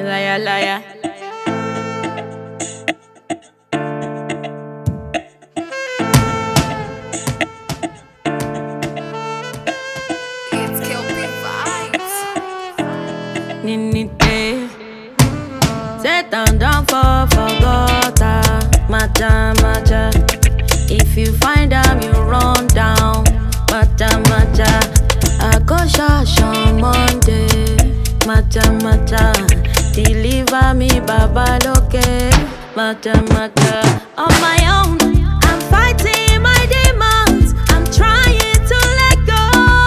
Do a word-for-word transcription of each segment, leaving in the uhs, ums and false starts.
Liar, liar. It's Kelpie vibes. Nini day. Set down, down for forgotta. Macha, macha. If you find out, you run down. Macha, macha. I go church on Monday. Macha, macha. Deliver me, Baba Loke. Macha, macha. On my own, I'm fighting my demons. I'm trying to let go.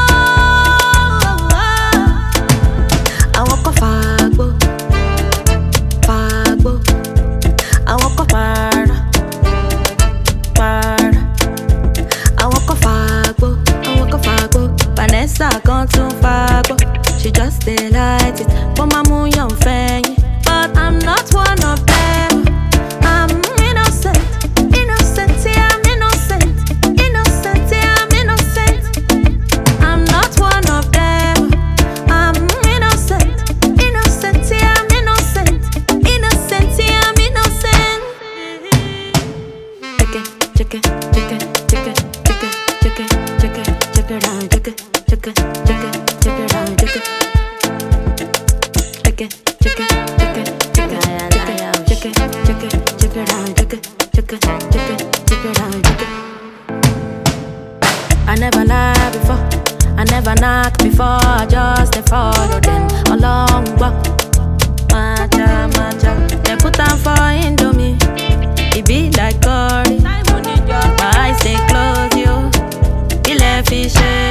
I walk a fagbo, fagbo. I walk a para, para. I walk a fagbo, I walk a fagbo. Vanessa gone too fagbo. She just delighted for my moon young fan. But I'm not one of them. I'm innocent, innocent, yeah, I'm innocent, innocent, yeah, I'm innocent. I'm not one of them. I'm innocent, innocent, yeah, I'm innocent, innocent, yeah, I'm innocent. Check it, check it, check it, check it, check it, check it, check it, check it out, check it, check it, check it, check it out, check it. Check it, check it, check it, check it, check it, check it, check it, check it out, check it, check it, check it, check it out, check it. I never lie before, I never knock before, I just they follow them along. But matcha, matcha, they put on for Indomie. It be like curry. My eyes stay closed, yo. He left fish.